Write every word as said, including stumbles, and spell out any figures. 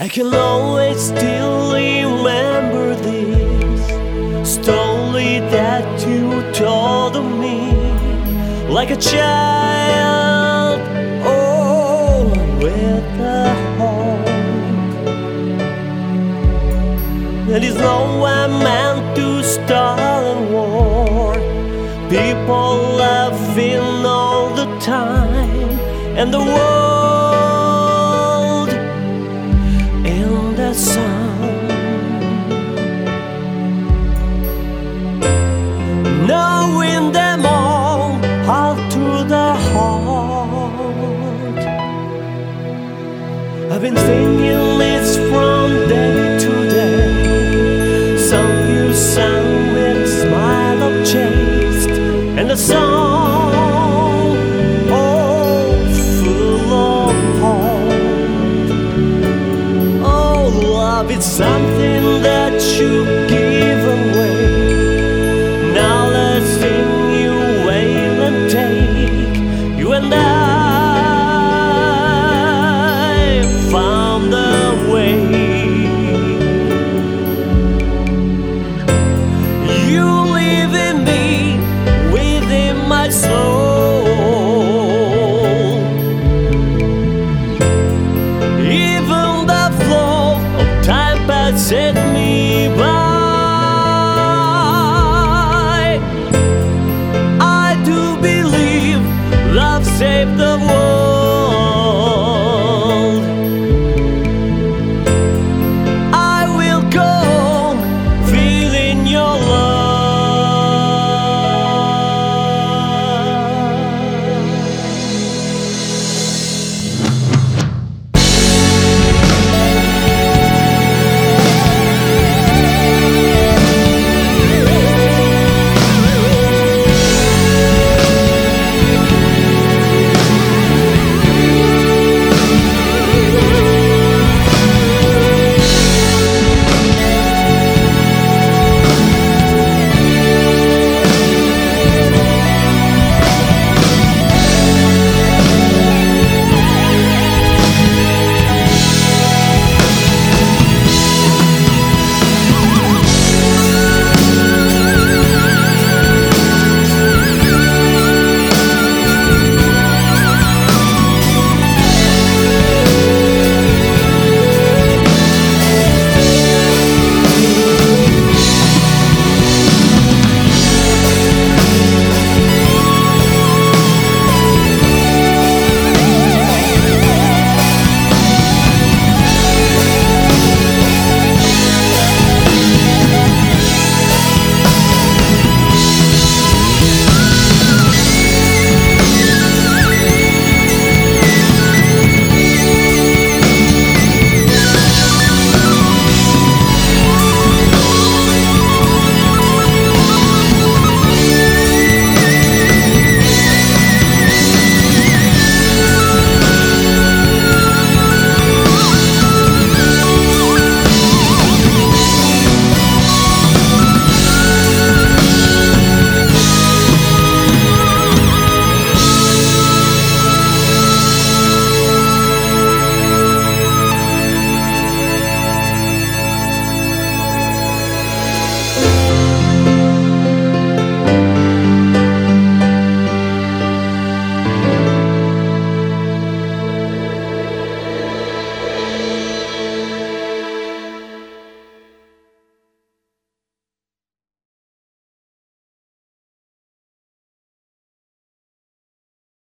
I can always still remember this story that you told me, like a child, oh, with a hope. There is no one meant to start a war. People laughing all the time, and the world in the sun. Knowing them all, all to the heart. I've been thinking this from day to day. Some you sang with a smile of chaste, and a song, oh, full of hope. Oh, love is something that you give away. Now let's sing you wait and take. You and I found the way. You live in me, within my soul. Even the flow of time passes me by. I do believe love saved the world.